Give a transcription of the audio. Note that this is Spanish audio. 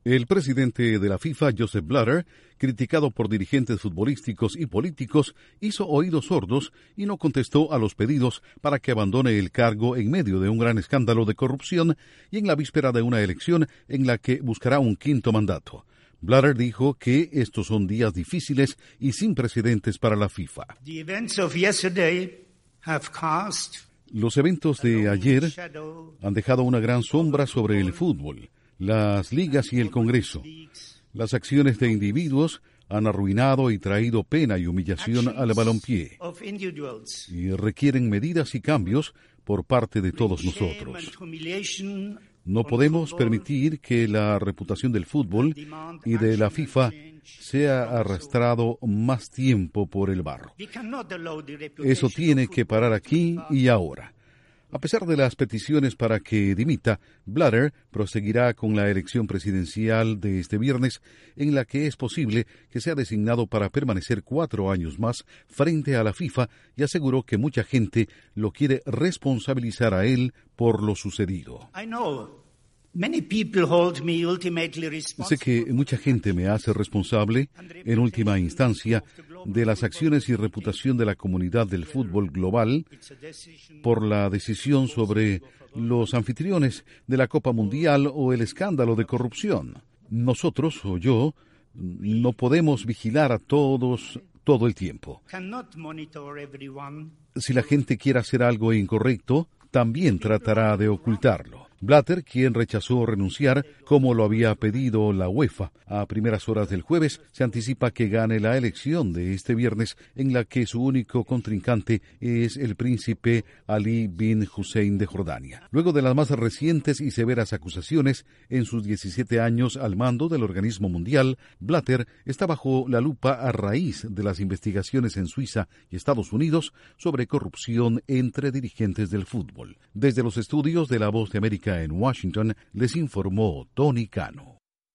El presidente de la FIFA, Joseph Blatter, criticado por dirigentes futbolísticos y políticos, hizo oídos sordos y no contestó a los pedidos para que abandone el cargo en medio de un gran escándalo de corrupción y en la víspera de una elección en la que buscará un quinto mandato. Blatter dijo que estos son días difíciles y sin precedentes para la FIFA. Los eventos de ayer han dejado una gran sombra sobre el fútbol, las ligas y el Congreso. Las acciones de individuos han arruinado y traído pena y humillación al balompié y requieren medidas y cambios por parte de todos nosotros. No podemos permitir que la reputación del fútbol y de la FIFA sea arrastrado más tiempo por el barro. Eso tiene que parar aquí y ahora. A pesar de las peticiones para que dimita, Blatter proseguirá con la elección presidencial de este viernes, en la que es posible que sea designado para permanecer 4 años más frente a la FIFA, y aseguró que mucha gente lo quiere responsabilizar a él por lo sucedido. Sé que mucha gente me hace responsable, en última instancia, de las acciones y reputación de la comunidad del fútbol global por la decisión sobre los anfitriones de la Copa Mundial o el escándalo de corrupción. Nosotros, o yo, no podemos vigilar a todos todo el tiempo. Si la gente quiere hacer algo incorrecto, también tratará de ocultarlo. Blatter, quien rechazó renunciar, como lo había pedido la UEFA, a primeras horas del jueves, se anticipa que gane la elección de este viernes, en la que su único contrincante es el príncipe Ali bin Hussein de Jordania. Luego de las más recientes y severas acusaciones, en sus 17 años al mando del organismo mundial, Blatter está bajo la lupa a raíz de las investigaciones en Suiza y Estados Unidos sobre corrupción entre dirigentes del fútbol. Desde los estudios de La Voz de América en Washington, les informó Tony Cano.